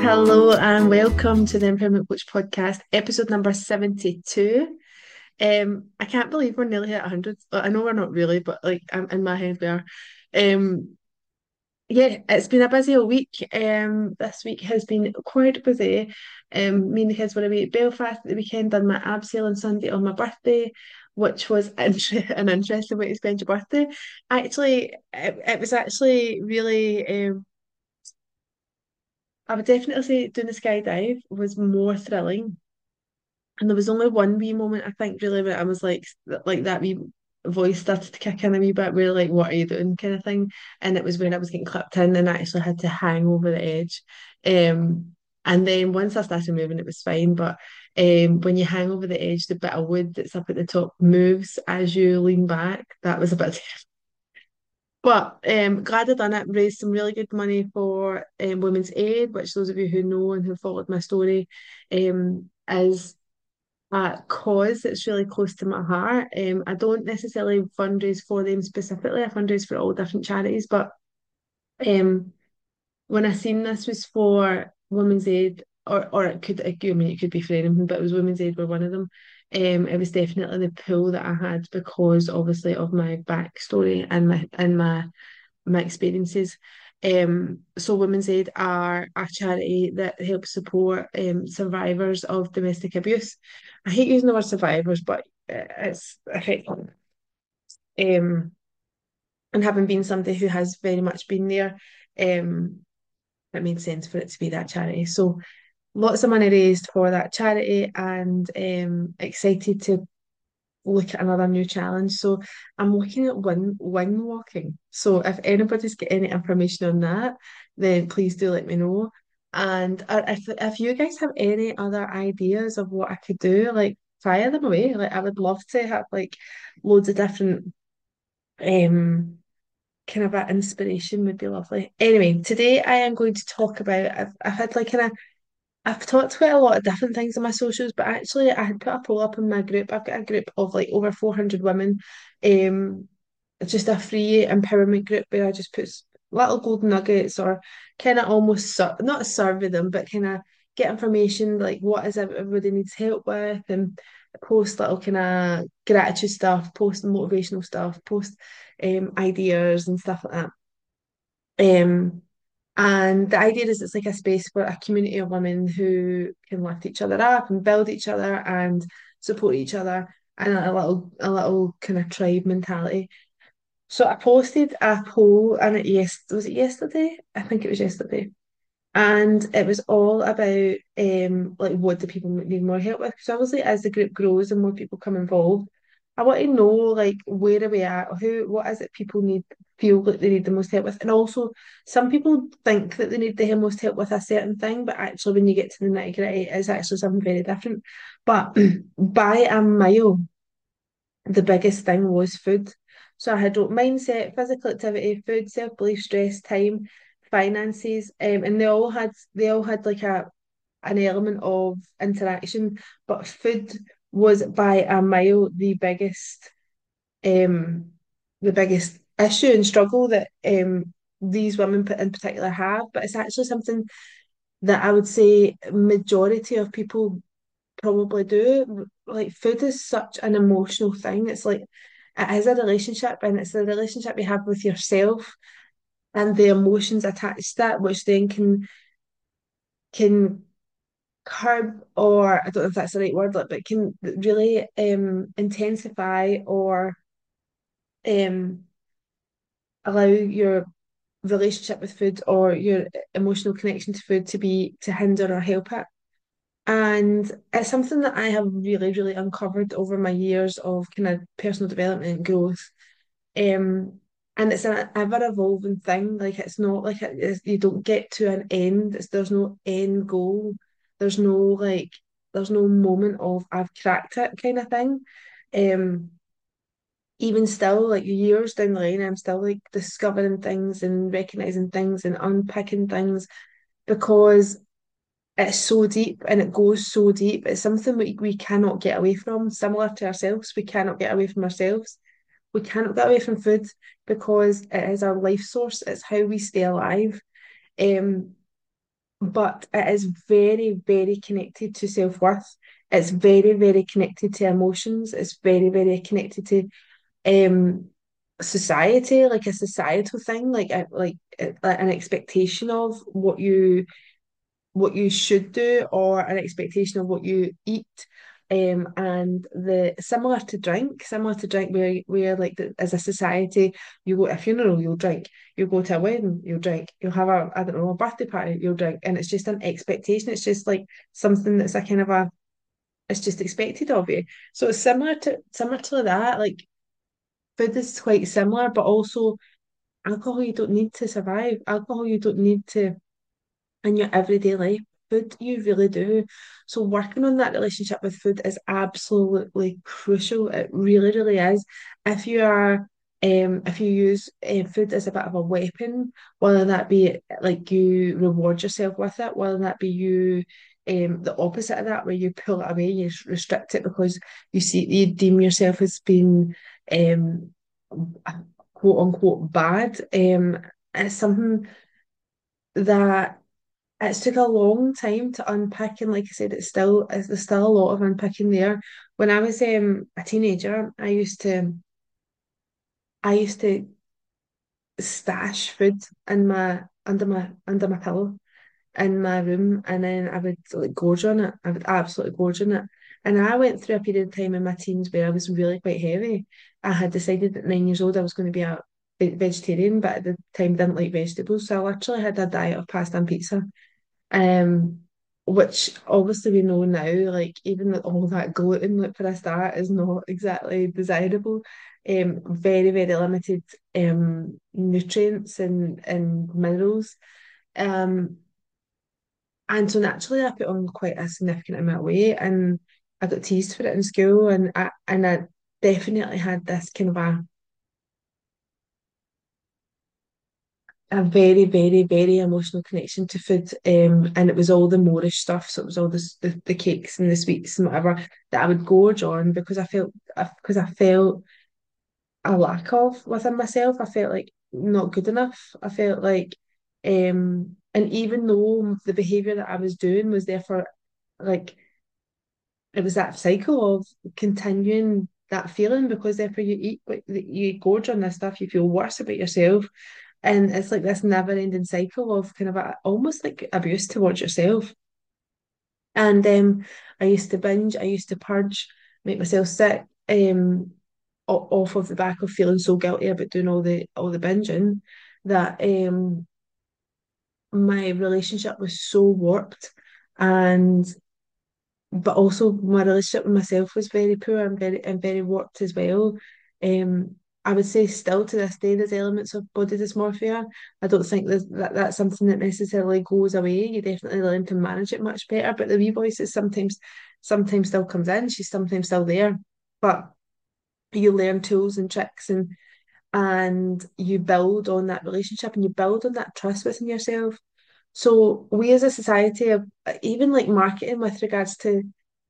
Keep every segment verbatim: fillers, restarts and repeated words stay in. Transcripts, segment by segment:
Hello and welcome to the Empowerment Coach podcast, episode number seventy-two. Um, I can't believe we're nearly at one hundred. Well, I know we're not really, but like I'm in my head we are. Um, yeah, it's been a busy old week. Um, this week has been quite busy. Um, me and the kids were away at Belfast at the weekend, done my abseil on Sunday on my birthday, which was inter an interesting way to spend your birthday. Actually, it, it was actually really um I would definitely say doing the skydive was more thrilling. And there was only one wee moment I think really where I was like like that wee voice started to kick in a wee bit where like what are you doing kind of thing. And it was when I was getting clipped in and I actually had to hang over the edge. Um and then once I started moving it was fine. But um when you hang over the edge, the bit of wood that's up at the top moves as you lean back. That was a bit But um, glad I done it. Raised some really good money for um, Women's Aid, which those of you who know and who followed my story, um, is a cause that's really close to my heart. Um, I don't necessarily fundraise for them specifically. I fundraise for all different charities, but um, when I seen this was for Women's Aid, or or it could, I mean, it could be for anything, but it was Women's Aid were one of them. Um, it was definitely the pull that I had because obviously of my backstory and my and my my experiences. Um, so Women's Aid are a charity that helps support um, survivors of domestic abuse. I hate using the word survivors, but it's effective. Um, and having been somebody who has very much been there, um, it made sense for it to be that charity. So lots of money raised for that charity and um, excited to look at another new challenge. So I'm looking at wing wing walking. So if anybody's got any information on that, then please do let me know. And uh, if if you guys have any other ideas of what I could do, like fire them away. Like I would love to have like loads of different um kind of an inspiration would be lovely. Anyway, today I am going to talk about I've I've had like kind of I've talked about a lot of different things on my socials, but actually I had put a poll up in my group. I've got a group of like over four hundred women. Um, it's just a free empowerment group where I just put s- little golden nuggets or kind of almost sur not survey them, but kind of get information like what is it everybody needs help with and post little kind of gratitude stuff, post motivational stuff, post um ideas and stuff like that. Um, and the idea is it's like a space for a community of women who can lift each other up and build each other and support each other and a little a little kind of tribe mentality. So I posted a poll and it yes was it yesterday? I think it was yesterday. And it was all about um like what do people need more help with? Because obviously as the group grows and more people come involved, I want to know like where are we at? Who what is it people need feel that they need the most help with? And also some people think that they need the most help with a certain thing, but actually when you get to the nitty-gritty, it's actually something very different. But by a mile, the biggest thing was food. So I had mindset, physical activity, food, self-belief, stress, time, finances, um, and they all had they all had like a an element of interaction, but food was by a mile the biggest um the biggest issue and struggle that um these women in particular have. But it's actually something that I would say majority of people probably do. Like food is such an emotional thing. It's like it is a relationship and it's the relationship you have with yourself and the emotions attached to that, which then can can curb or I don't know if that's the right word, like, but can really um intensify or um allow your relationship with food or your emotional connection to food to be to hinder or help it. And it's something that I have really, really uncovered over my years of kind of personal development and growth. Um, and it's an ever evolving thing. Like it's not like it is, you don't get to an end. It's, there's no end goal. There's no like there's no moment of I've cracked it kind of thing. Um, even still, like years down the line, I'm still like discovering things and recognizing things and unpicking things because it's so deep and it goes so deep. It's something we, we cannot get away from, similar to ourselves. We cannot get away from ourselves. We cannot get away from food because it is our life source. It's how we stay alive. Um, but it is very, very connected to self-worth. It's very, very connected to emotions. It's very, very connected to um society, like a societal thing, like a, like, a, like an expectation of what you what you should do or an expectation of what you eat. Um, and the similar to drink, similar to drink, where where like the, as a society, you go to a funeral, you'll drink, you go to a wedding, you'll drink, you'll have a I don't know a birthday party, you'll drink, and it's just an expectation. It's just like something that's a kind of a it's just expected of you. So it's similar to similar to that. Like food is quite similar, but also alcohol you don't need to survive. Alcohol you don't need to in your everyday life. Food, you really do. So working on that relationship with food is absolutely crucial. It really, really is. If you are, um, if you use uh, food as a bit of a weapon, whether that be like you reward yourself with it, whether that be you, um, the opposite of that, where you pull it away, you restrict it because you see you deem yourself as being, um, quote unquote bad. Um, it's something that it's took a long time to unpick, and like I said, it's still it's, there's still a lot of unpicking there. When I was um a teenager, I used to I used to stash food in my under my under my pillow in my room, and then I would like gorge on it. I would absolutely gorge on it. And I went through a period of time in my teens where I was really quite heavy. I had decided at nine years old I was going to be a ve- vegetarian, but at the time didn't like vegetables, so I literally had a diet of pasta and pizza. Um, which obviously we know now, like even with all that gluten, like for a start, is not exactly desirable. Um, very, very limited um nutrients and and minerals. Um, and so naturally I put on quite a significant amount of weight, and I got teased for it in school, and I and I definitely had this kind of a a very, very, very emotional connection to food. Um, and it was all the Moorish stuff. So it was all the, the the cakes and the sweets and whatever that I would gorge on because I felt because I felt a lack of within myself. I felt like not good enough. I felt like, um, and even though the behavior that I was doing was there for like it was that cycle of continuing that feeling because therefore you eat, like you gorge on this stuff, you feel worse about yourself, and it's like this never-ending cycle of kind of a, almost like abuse towards yourself. And um, I used to binge, I used to purge, make myself sick, um, off of the back of feeling so guilty about doing all the all the binging that um my relationship was so warped, and but also my relationship with myself was very poor and very and very warped as well. Um, I would say still to this day there's elements of body dysmorphia. I don't think there's, that that's something that necessarily goes away. You definitely learn to manage it much better. But the wee voice is sometimes sometimes still comes in. She's sometimes still there, but you learn tools and tricks, and and you build on that relationship and you build on that trust within yourself. So we as a society, have, even like marketing with regards to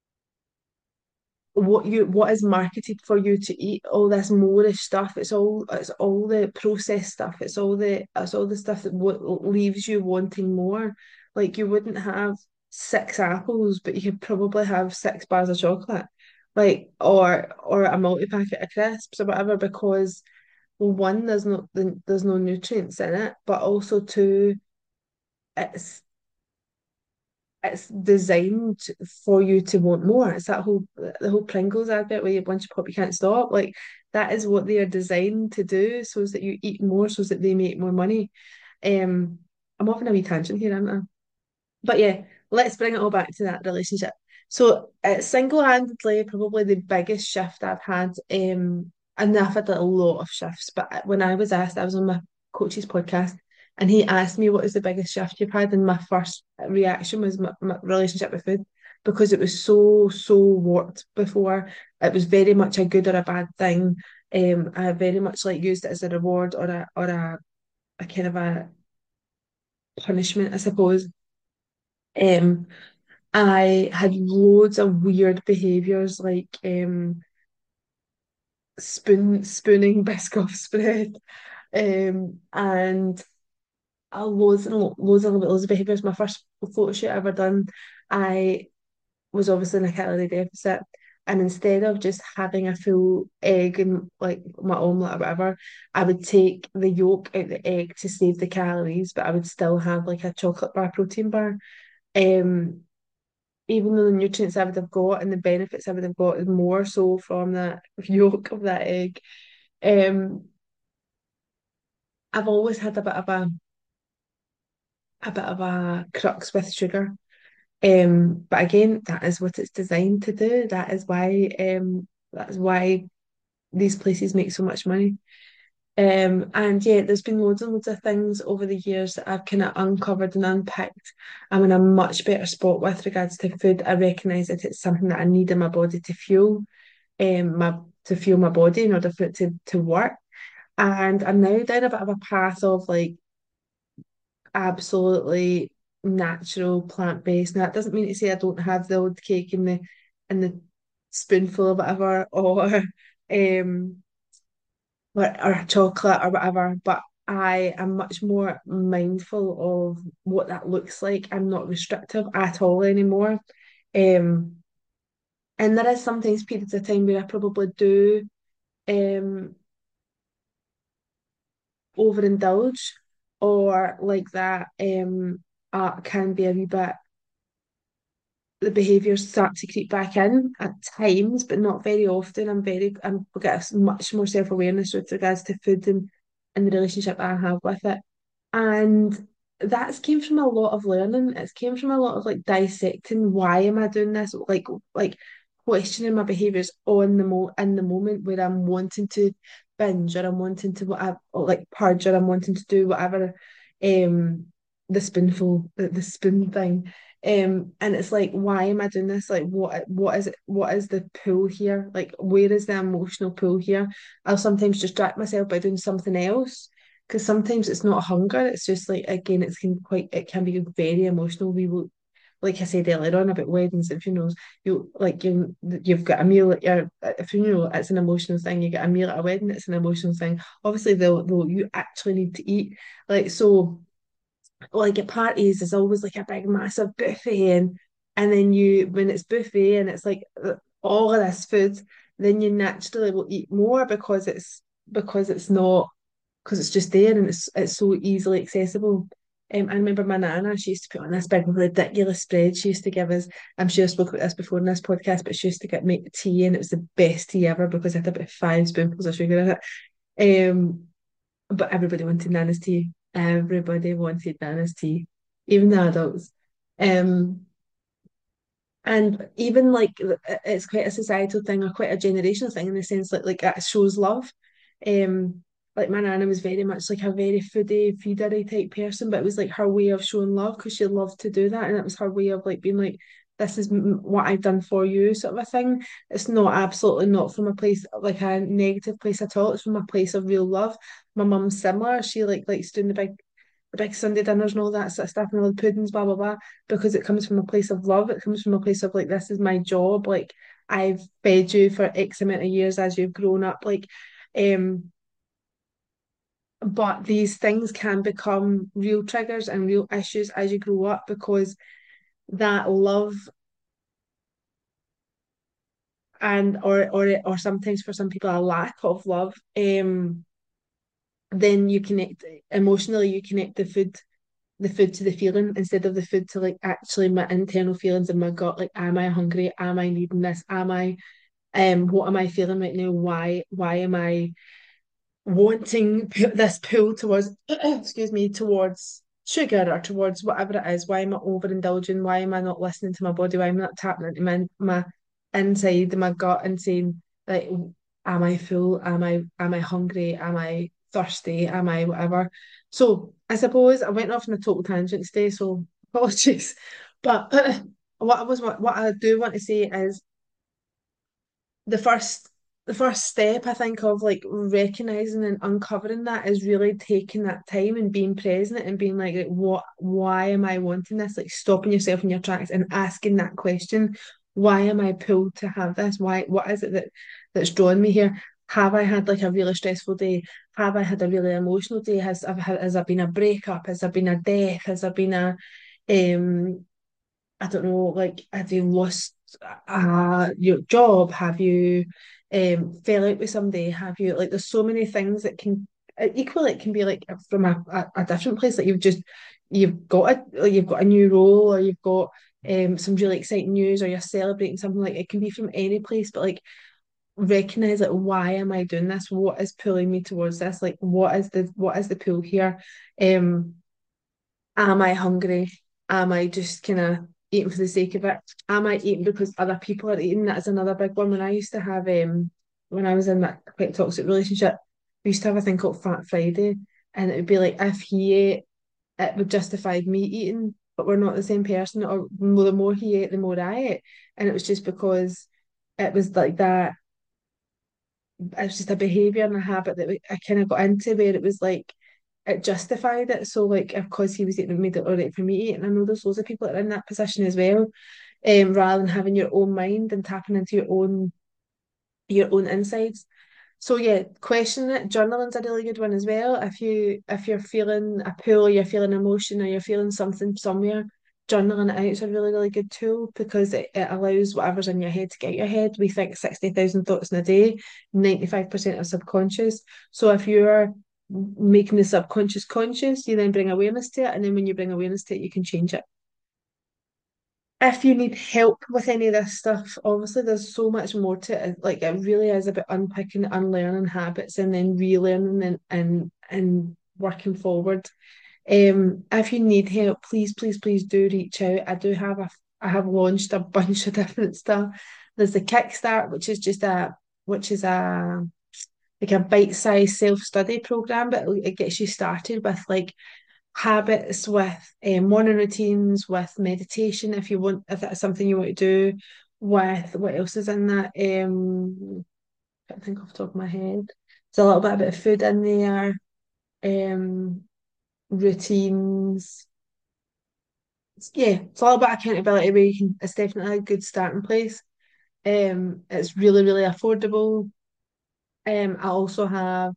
what you what is marketed for you to eat, all this Moorish stuff, it's all it's all the processed stuff, it's all the it's all the stuff that w leaves you wanting more. Like you wouldn't have six apples but you could probably have six bars of chocolate, like or or a multi-packet of crisps or whatever, because well, one, there's no there's no nutrients in it, but also two, it's it's designed for you to want more. It's that whole the whole Pringles advert where you once you pop you can't stop. Like that is what they are designed to do, so that you eat more, so that they make more money. Um, I'm off on a wee tangent here, aren't I? But yeah, let's bring it all back to that relationship. So uh, single-handedly, probably the biggest shift I've had, um, and I've had a lot of shifts, but when I was asked, I was on my coach's podcast, and he asked me what is the biggest shift you've had, and my first reaction was my, my relationship with food, because it was so, so warped before. It was very much a good or a bad thing. Um, I very much like used it as a reward or a or a, a kind of a punishment, I suppose. Um, I had loads of weird behaviours like um spoon spooning Biscoff spread. Um and uh, loads and lo- loads and loads of behaviours. My first photo shoot I ever done, I was obviously in a calorie deficit. And instead of just having a full egg and like my omelette or whatever, I would take the yolk out the egg to save the calories, but I would still have like a chocolate bar protein bar. Um, Even though the nutrients I would have got and the benefits I would have got is more so from that yolk of that egg. Um, I've always had a bit of a a bit of a crux with sugar. Um, but again, that is what it's designed to do. That is why um that's why these places make so much money. Um, and yeah, there's been loads and loads of things over the years that I've kind of uncovered and unpicked. I'm in a much better spot with regards to food. I recognise that it's something that I need in my body to fuel, um, my to fuel my body in order for it to to work. And I'm now down a bit of a path of like absolutely natural plant-based. Now that doesn't mean to say I don't have the old cake in the in the spoonful or whatever, or um or, or chocolate or whatever, but I am much more mindful of what that looks like. I'm not restrictive at all anymore. Um, and there is sometimes periods of time where I probably do um overindulge or like that um uh, can be a wee bit the behaviours start to creep back in at times, but not very often. I'm very I'm get much more self-awareness with regards to food and and the relationship I have with it. And that's came from a lot of learning. It's came from a lot of like dissecting why am I doing this? Like like questioning my behaviours on the mo in the moment where I'm wanting to binge or I'm wanting to whatever or like purge or I'm wanting to do whatever um the spoonful the, the spoon thing. Um and it's like why am I doing this? Like what what is it what is the pull here? Like where is the emotional pull here? I'll sometimes distract myself by doing something else because sometimes it's not hunger, it's just like again, it's can quite it can be very emotional. We will, like I said earlier on about weddings and funerals, you like you you've got a meal at your at a funeral, it's an emotional thing. You get a meal at a wedding, it's an emotional thing. Obviously, though, though you actually need to eat, like so like at parties there's always like a big massive buffet and and then you when it's buffet and it's like uh, all of this food, then you naturally will eat more because it's because it's not because it's just there and it's it's so easily accessible. Um, I remember my nana, she used to put on this big ridiculous spread she used to give us. I'm sure I spoke about this before in this podcast, but she used to get make tea and it was the best tea ever because it had about five spoonfuls of sugar in it. Um, but everybody wanted Nana's tea. Everybody wanted Nana's tea, even the adults. Um, and even like it's quite a societal thing or quite a generational thing in the sense that like it shows love. Um, like my nana was very much like a very foodie, feedery type person, but it was like her way of showing love because she loved to do that, and it was her way of like being like, "This is m- what I've done for you," sort of a thing. It's not absolutely not from a place like a negative place at all. It's from a place of real love. My mum's similar. She like likes doing the big the big Sunday dinners and all that sort of stuff and all the puddings, blah blah blah, because it comes from a place of love. It comes from a place of like this is my job. Like I've fed you for X amount of years as you've grown up. Like, um, but these things can become real triggers and real issues as you grow up because that love and or or or sometimes for some people a lack of love, um, then you connect emotionally. You connect the food the food to the feeling instead of the food to like actually my internal feelings in my gut. Like, am I hungry? Am I needing this? Am I um what am I feeling right now? Why why am I wanting this pull towards excuse me, towards sugar or towards whatever it is? Why am I overindulging? Why am I not listening to my body? Why am I not tapping into my my inside, my gut and saying like am I full? Am I am I hungry? Am I thirsty? Am I whatever? So I suppose I went off on a total tangent today, so apologies. But what I was what, what I do want to say is the first the first step I think of like recognizing and uncovering that is really taking that time and being present and being like, like what why am I wanting this? Like stopping yourself in your tracks and asking that question, why am I pulled to have this? Why what is it that that's drawing me here? Have I had like a really stressful day? Have I had a really emotional day? Has I've had, has there been a breakup? Has there been a death? Has there been a um I don't know, like have you lost uh your job? Have you um fell out with somebody? Have you like there's so many things that can uh, equally it can be like from a, a, a different place, like you've just you've got a like you've got a new role, or you've got um some really exciting news, or you're celebrating something. Like it can be from any place, but like recognize like why am I doing this? What is pulling me towards this? Like what is the what is the pull here? Um Am I hungry? Am I just kind of eating for the sake of it? Am I eating because other people are eating? That's another big one. When I used to have um when I was in that quite toxic relationship, we used to have a thing called Fat Friday, and it would be like if he ate, it would justify me eating, but we're not the same person. Or the more he ate, the more I ate, and it was just because it was like that. It was just a behavior and a habit that we, I kind of got into where it was like it justified it. So like of course he was eating, it made it all right for me to eat. And I know there's loads of people that are in that position as well. Um, rather than having your own mind and tapping into your own your own insides. So yeah, questioning it, journaling's a really good one as well. If you if you're feeling a pull, you're feeling emotion, or you're feeling something somewhere, journaling it out is a really, really good tool because it, it allows whatever's in your head to get out your head. We think sixty thousand thoughts in a day, ninety-five percent are subconscious. So if you're making the subconscious conscious, you then bring awareness to it, and then when you bring awareness to it, you can change it. If you need help with any of this stuff, obviously there's so much more to it. Like it really is about unpicking, unlearning habits, and then relearning and and and working forward. Um, if you need help, please, please, please do reach out. I do have a I have launched a bunch of different stuff. There's the Kickstart, which is just a which is a like a bite-sized self-study program, but it gets you started with like habits, with um, morning routines, with meditation if you want, if that's something you want to do, with what else is in that? Um, I can't think off the top of my head. There's a little bit about food in there, um, routines. Yeah, it's all about accountability where you can, it's definitely a good starting place. Um, it's really, really affordable. Um, I also have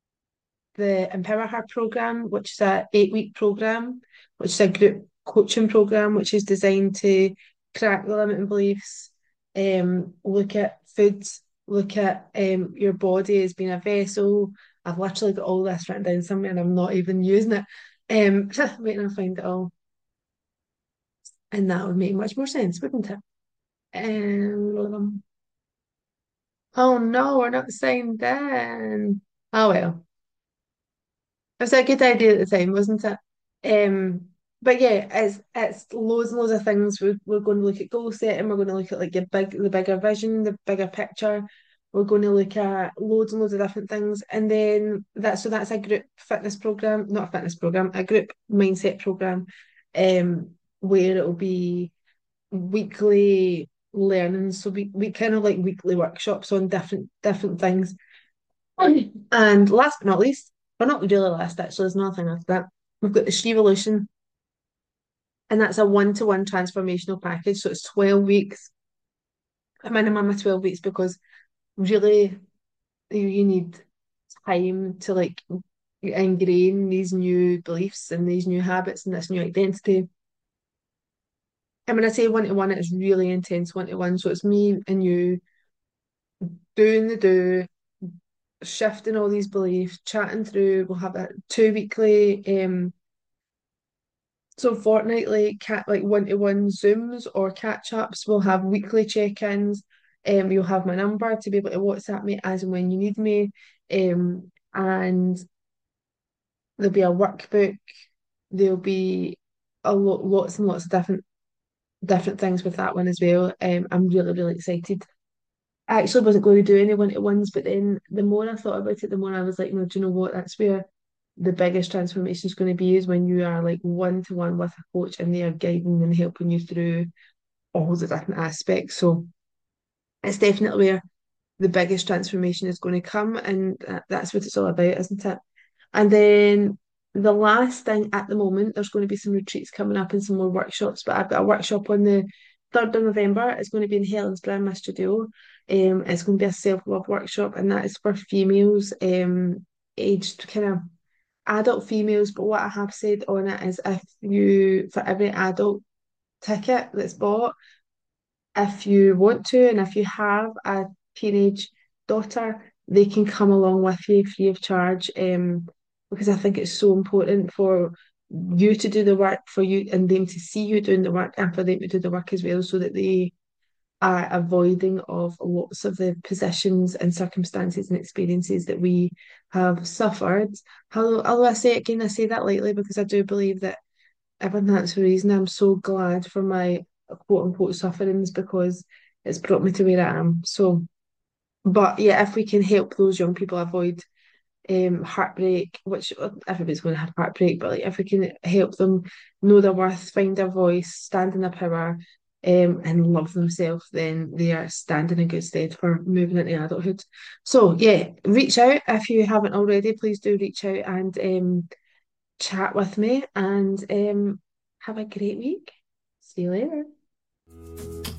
the Empower Her program, which is a eight week program, which is a group coaching program, which is designed to crack the limiting beliefs, um, look at foods, look at um your body as being a vessel. I've literally got all this written down somewhere and I'm not even using it. Um, waiting to find it all, and that would make much more sense, wouldn't it? Um, oh no, we're not saying then. Oh well. It was a good idea at the time, wasn't it? Um, but yeah, it's it's loads and loads of things. We're we're going to look at goal setting. We're going to look at like your big the bigger vision, the bigger picture. We're going to look at loads and loads of different things, and then that so that's a group fitness program, not a fitness program, a group mindset program, um, where it'll be weekly learning. So we we kind of like weekly workshops on different different things. And last but not least, but not really last actually, there's nothing after that. We've got the She-Volution, and that's a one-to-one transformational package. So it's twelve weeks, a minimum of twelve weeks, because really you, you need time to like ingrain these new beliefs and these new habits and this new identity. And when I say one-to-one, it's really intense one-to-one. So it's me and you doing the do, shifting all these beliefs, chatting through. We'll have a two weekly um so fortnightly cat like one-to-one Zooms or catch-ups. We'll have weekly check-ins. Um, you'll have my number to be able to WhatsApp me as and when you need me. Um, and there'll be a workbook. There'll be a lot, lots and lots of different different things with that one as well. Um, I'm really, really excited. I actually wasn't going to do any one-to-ones, but then the more I thought about it, the more I was like, no, do you know what? That's where the biggest transformation is going to be, is when you are like one to one with a coach and they are guiding and helping you through all the different aspects. So it's definitely where the biggest transformation is going to come, and that's what it's all about, isn't it? And then the last thing at the moment, there's going to be some retreats coming up and some more workshops, but I've got a workshop on the third of November. It's going to be in Helensburgh, my studio. Um, it's going to be a self-love workshop, and that is for females, um, aged kind of adult females. But what I have said on it is if you, for every adult ticket that's bought, if you want to, and if you have a teenage daughter, they can come along with you free of charge. Um, because I think it's so important for you to do the work, for you and them to see you doing the work, and for them to do the work as well, so that they are avoiding of lots of the positions and circumstances and experiences that we have suffered. Although, although I say it again, I say that lightly because I do believe that, and that's the reason I'm so glad for my quote unquote sufferings, because it's brought me to where I am. So, but yeah, if we can help those young people avoid um heartbreak, which uh, everybody's going to have heartbreak, but like if we can help them know their worth, find their voice, stand in their power, um, and love themselves, then they are standing in good stead for moving into adulthood. So yeah, reach out if you haven't already. Please do reach out and um chat with me, and um have a great week. See you later.